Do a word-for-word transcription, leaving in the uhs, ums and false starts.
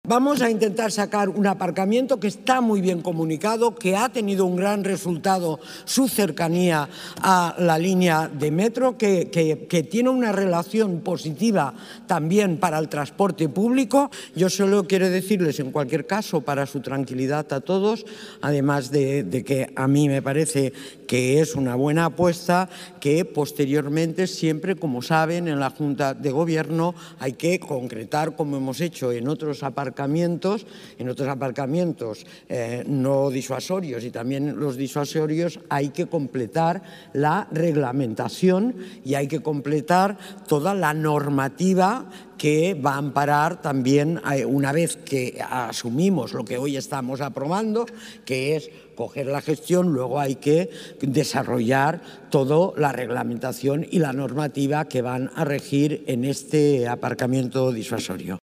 Vamos a intentar sacar un aparcamiento que está muy bien comunicado, que ha tenido un gran resultado su cercanía a la línea de metro, que, que, que tiene una relación positiva también para el transporte público. Yo solo quiero decirles, en cualquier caso, para su tranquilidad a todos, además de, de que a mí me parece que es una buena apuesta, que posteriormente siempre, como saben, en la Junta de Gobierno hay que concretar, como hemos hecho en otros aparcamientos, en otros aparcamientos eh, no disuasorios y también los disuasorios, hay que completar la reglamentación y hay que completar toda la normativa que va a amparar también, una vez que asumimos lo que hoy estamos aprobando, que es coger la gestión, luego hay que desarrollar toda la reglamentación y la normativa que van a regir en este aparcamiento disuasorio.